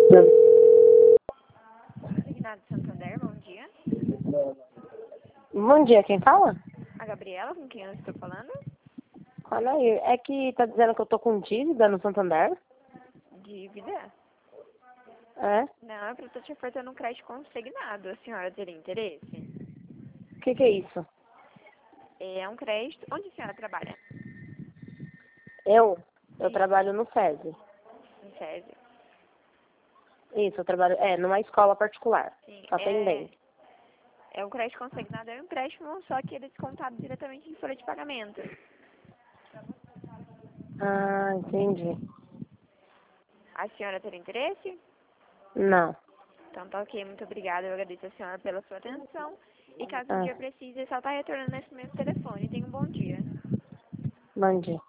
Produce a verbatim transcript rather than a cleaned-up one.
Reginaldo Santander, bom dia. Bom dia, quem fala? A Gabriela, com quem eu estou falando? Olha aí, é que tá dizendo que eu tô com dívida no Santander? Dívida? É? Não, é para eu estar te ofertando um crédito consignado. A senhora teria interesse? O que que é isso? É um crédito. Onde a senhora trabalha? Eu? Eu Sim. trabalho no SESI. Em SESI. Isso, eu trabalho, é, numa escola particular. Sim. Atendente. É, é um crédito consignado, é um empréstimo, só que ele é descontado diretamente em folha de pagamento. Ah, entendi. A senhora teria interesse? Não. Então tá ok, muito obrigada. Eu agradeço a senhora pela sua atenção. E caso um Ah, dia precise, só tá retornando nesse mesmo telefone. Tenha um bom dia. bom dia.